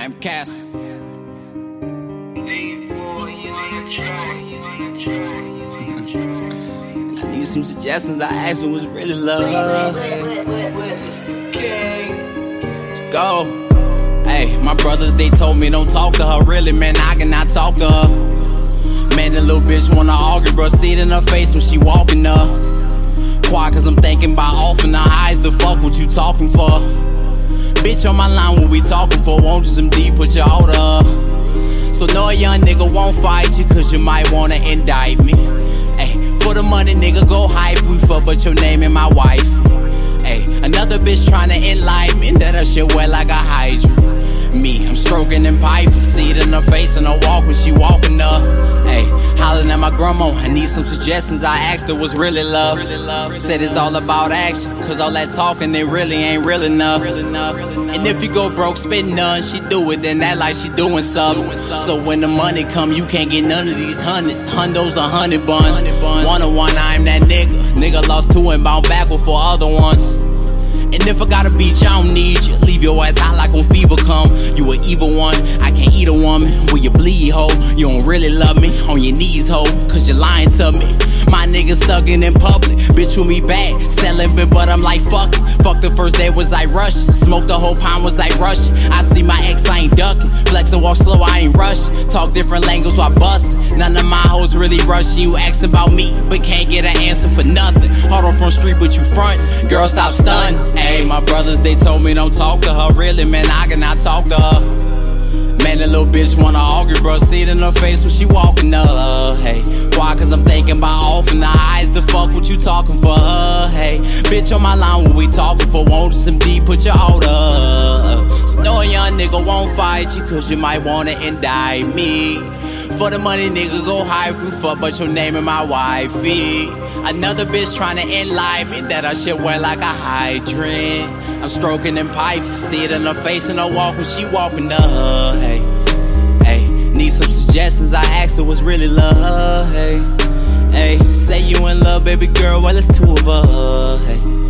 I'm Cass. I need some suggestions. I asked her what's really love. Go. Hey, my brothers, they told me don't talk to her. Really, man, I cannot talk to her. Man, the little bitch wanna argue, bro. See it in her face when she walking up. Quiet, cause I'm thinking about offing her eyes. The fuck what you talking for? Bitch on my line, what we talking for? Won't you some deep, put your order up. So no, a young nigga won't fight you, cause you might wanna indict me. Ay, for the money, nigga, go hype. We fuck, but your name and my wife. Ay, another bitch tryna enlighten me, that her shit wet like a hydrant. Me, I'm stroking and piping, see it in her face and her walk when she walking up. Ay, hollering at my grandma, I need some suggestions. I asked her what's really love. Said it's all about action, cause all that talking, it really ain't real enough. And if you go broke, spend none, she do it, then that like she doing something. So when the money come, you can't get none of these hundreds. Hundos or 100 buns. One-on-one, I'm that nigga. Nigga lost 2 and bound back with 4 other ones. And if I gotta beat you, I don't need you. Leave your ass hot like when fever come. You an evil one, I can't eat a woman. Will you bleed, ho? You don't really love me. On your knees, ho, cause you're lying to me. My niggas thuggin' in public. Bitch with me back, selling me, but I'm like fuck it. Fuck the first day was I rushing. Smoke the whole pound was I rushing. I see my ex, I ain't ducking. Flex and walk slow, I ain't rushing. Talk different languages while bustin'. None of my hoes really rushing. You asking about me, but can't get an answer for nothing. Hard on front street, but you frontin'. Girl, stop stunting. Hey, my brothers, they told me don't talk to her. Really, man, I cannot talk to her. Man, that little bitch wanna argue, bro. See it in her face when she walking up. Hey, why? Cause I'm thinking about offing her eyes. The fuck what you talking for? Hey, bitch on my line, what we talking for? Won't you some deep, put your order up. So no, a young nigga won't fight you, cause you might wanna indict me. For the money, nigga, go high if we fuck, but your name and my wifey. Another bitch tryna enlighten me, that her shit wet like a hydrant. I'm stroking and piping, see it in her face and her walk when she walking up. Hey, hey, need some suggestions. I asked her what's really love. Hey, hey, say you in love, baby girl. Well, it's 2 of us. Hey.